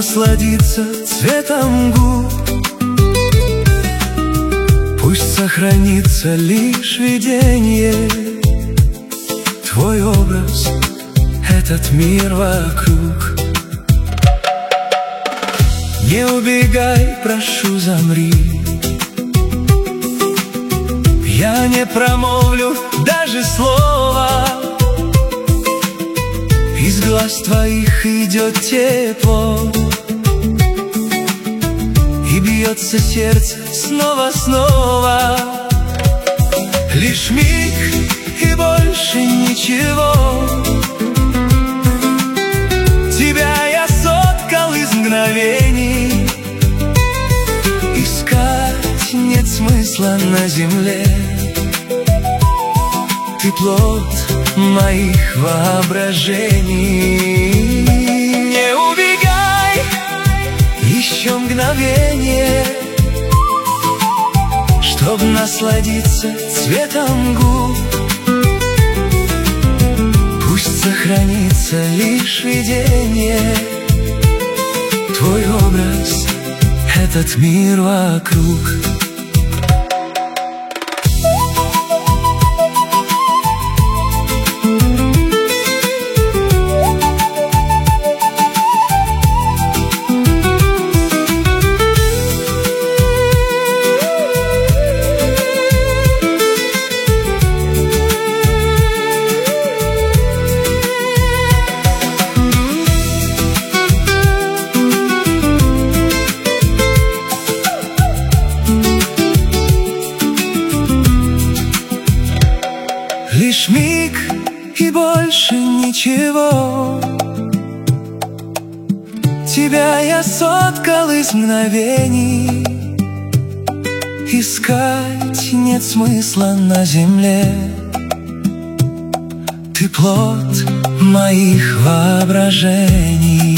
насладиться цветом губ. Пусть сохранится лишь видение, твой образ, этот мир вокруг. Не убегай, прошу, замри. Я не промолвлю даже слова. Из глаз твоих идет тепло, и бьется сердце снова. Лишь миг и больше ничего. Тебя я соткал из мгновений. Искать нет смысла на земле. Ты плод моих воображений. Не убегай, еще мгновение, чтоб насладиться цветом губ. Пусть сохранится лишь видение, твой образ, этот мир вокруг. Лишь миг и больше ничего. Тебя я соткал из мгновений. Искать нет смысла на земле. Ты плод моих воображений.